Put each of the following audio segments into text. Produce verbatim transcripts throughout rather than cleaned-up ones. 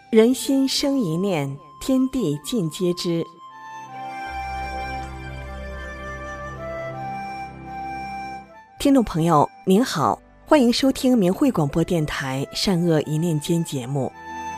人心生一念，天地尽皆知。听众朋友您好，欢迎收听明慧广播电台善恶一念间节目。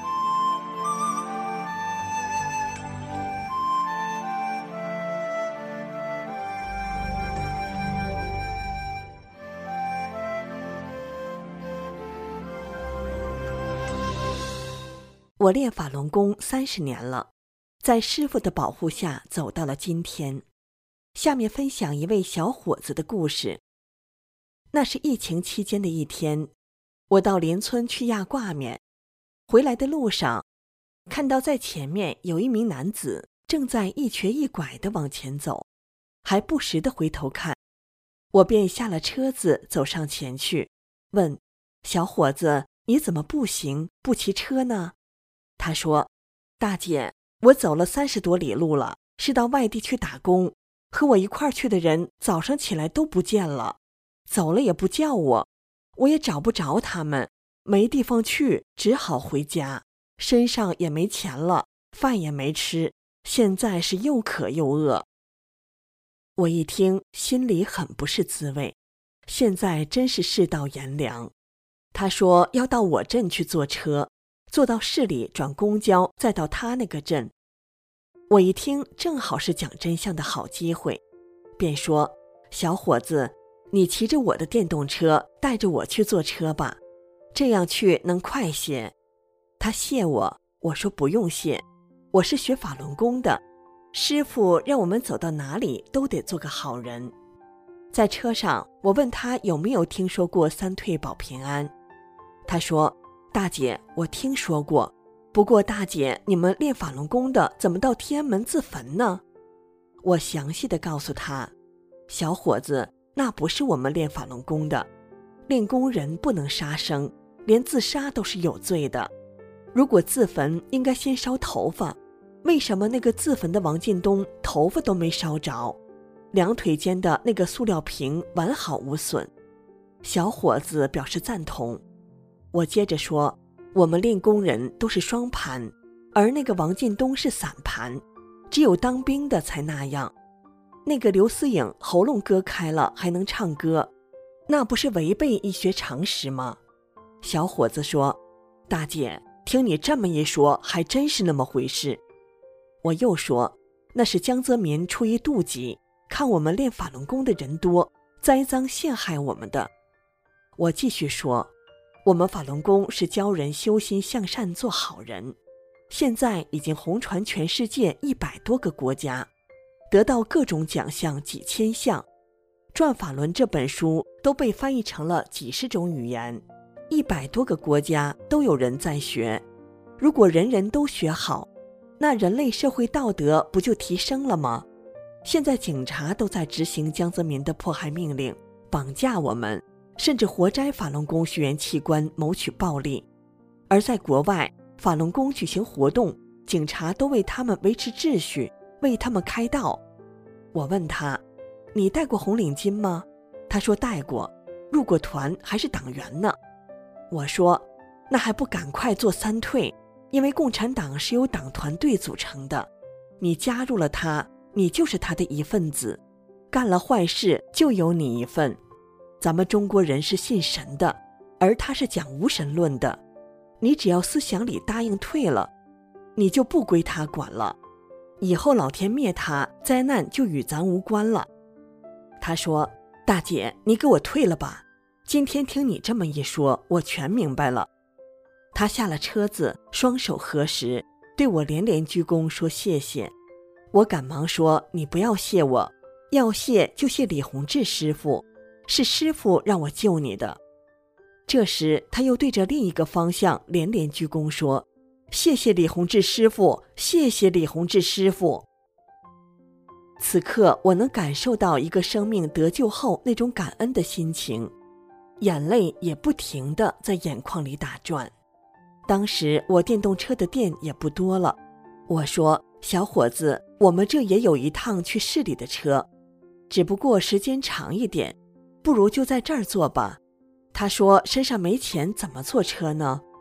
我练法轮功三十年了，在师父的保护下走到了今天。下面分享一位小伙子的故事。那是疫情期间的一天，我到邻村去压挂面，回来的路上，看到在前面有一名男子正在一瘸一拐地往前走，还不时地回头看。我便下了车子走上前去，问：小伙子，你怎么不行不骑车呢？他说：大姐，我走了三十多里路了，是到外地去打工，和我一块儿去的人早上起来都不见了，走了也不叫我，我也找不着他们，没地方去，只好回家，身上也没钱了，饭也没吃，现在是又渴又饿。我一听心里很不是滋味，现在真是世道炎凉。他说要到我镇去坐车，坐到市里转公交，再到他那个镇。我一听正好是讲真相的好机会，便说：小伙子，你骑着我的电动车带着我去坐车吧，这样去能快些。他谢我，我说不用谢，我是学法轮功的，师父让我们走到哪里都得做个好人。在车上我问他有没有听说过三退保平安，他说：大姐，我听说过，不过大姐，你们练法轮功的怎么到天安门自焚呢？我详细地告诉他：小伙子，那不是我们练法轮功的，练功人不能杀生，连自杀都是有罪的。如果自焚应该先烧头发，为什么那个自焚的王进东头发都没烧着，两腿间的那个塑料瓶完好无损？小伙子表示赞同。我接着说，我们练功人都是双盘，而那个王进东是散盘，只有当兵的才那样。那个刘思颖喉咙割开了还能唱歌，那不是违背医学常识吗？小伙子说：大姐，听你这么一说，还真是那么回事。我又说，那是江泽民出于妒忌，看我们练法轮功的人多，栽赃陷害我们的。我继续说，我们法轮功是教人修心向善做好人，现在已经红传全世界一百多个国家，得到各种奖项几千项，转法轮这本书都被翻译成了几十种语言，一百多个国家都有人在学。如果人人都学好，那人类社会道德不就提升了吗？现在警察都在执行江泽民的迫害命令，绑架我们，甚至活摘法轮功学员器官谋取暴利。而在国外，法轮功举行活动，警察都为他们维持秩序，为他们开道。我问他：你戴过红领巾吗？他说戴过，入过团，还是党员呢。我说：那还不赶快做三退，因为共产党是由党团队组成的，你加入了他，你就是他的一份子，干了坏事就有你一份。咱们中国人是信神的，而他是讲无神论的，你只要思想里答应退了，你就不归他管了，以后老天灭他，灾难就与咱无关了。他说：大姐，你给我退了吧，今天听你这么一说，我全明白了。他下了车子，双手合十，对我连连鞠躬说谢谢。我赶忙说：你不要谢我，要谢就谢李洪志师傅，是师父让我救你的。这时他又对着另一个方向连连鞠躬说：谢谢李洪志师父，谢谢李洪志师父。此刻我能感受到一个生命得救后那种感恩的心情，眼泪也不停地在眼眶里打转。当时我电动车的电也不多了，我说：小伙子，我们这也有一趟去市里的车，只不过时间长一点，不如就在这儿坐吧。他说身上没钱怎么坐车呢？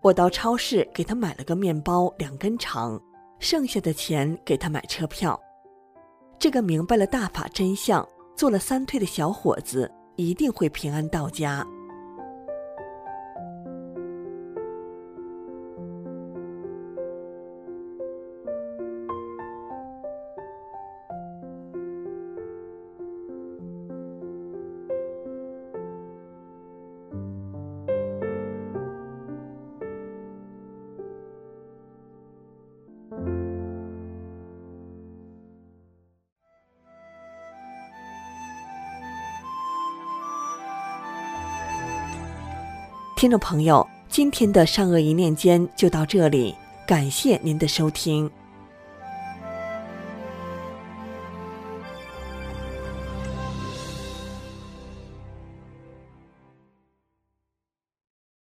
我到超市给他买了个面包，两根肠，剩下的钱给他买车票。这个明白了大法真相，做了三退的小伙子一定会平安到家。听众朋友，今天的善恶一念间就到这里，感谢您的收听。